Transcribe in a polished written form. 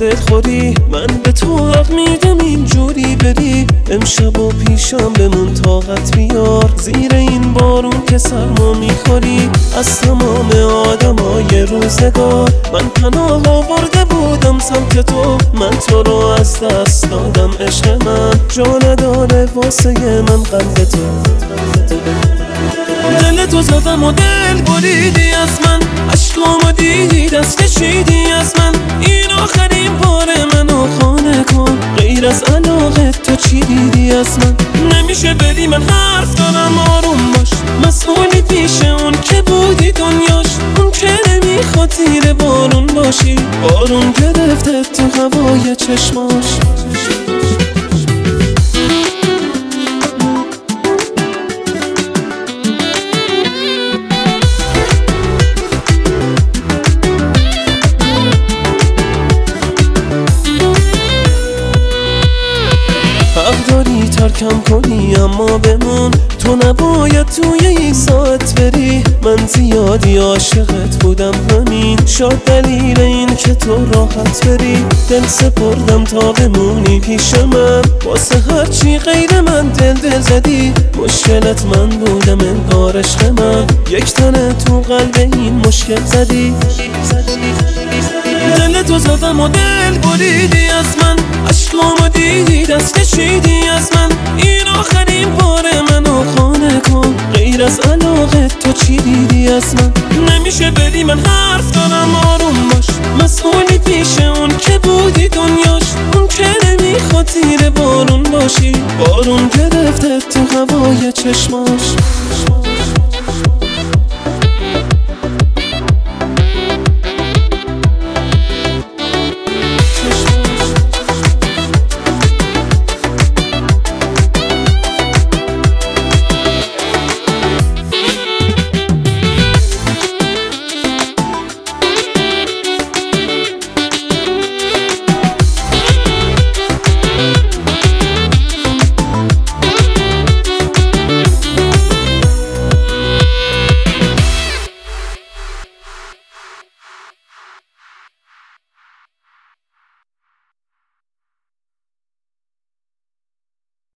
دلخوری، من به تو حق میدم اینجوری بری. امشب و پیشم بمون طاقت بیار، زیر این بارون که سرما میخوری. از تمام آدمای روزگار من پناه آورده بودم سمت تو، من تو رو از دست دادم. عشق من جا نداره واسه من قلب تو. دل تو زدم و دل بریدی از من، عشقامو دیدی دست کشیدی از من. این آخرین بار منو خانه کن، غیر از علاقه تو چی دیدی از من؟ نمیشه بدی من حرف دارم آروم باش، مسئولی پیش اون که بودی دنیاش. اون که نمیخواد زیر بارون باشی، بارون گرفته تو هوای چشماش. حق داری ترکم کنی اما بمون، تو نباید توی یک ساعت بری. من زیادی عاشقت بودم همین شاید دلیل این که تو راحت بری. دل سپردم تا بمونی پیش من، واسه هرچی غیر من دل زدی. مشکلت من بودم انگار عشق من، یک تنه تو قلب این مشکل زدی. دل تو زدم و دل بریدی از من، عشقامو دیدی دست کشیدی از من. این آخرین بار منو خانه کن، غیر از علاقه تو چی دیدی از من؟ نمیشه بدی من حرف دارم آروم باش، مسئولی پیش اون که بودی دنیاش. اون که نمیخواد زیر بارون باشی، بارون گرفته تو هوای چشماش.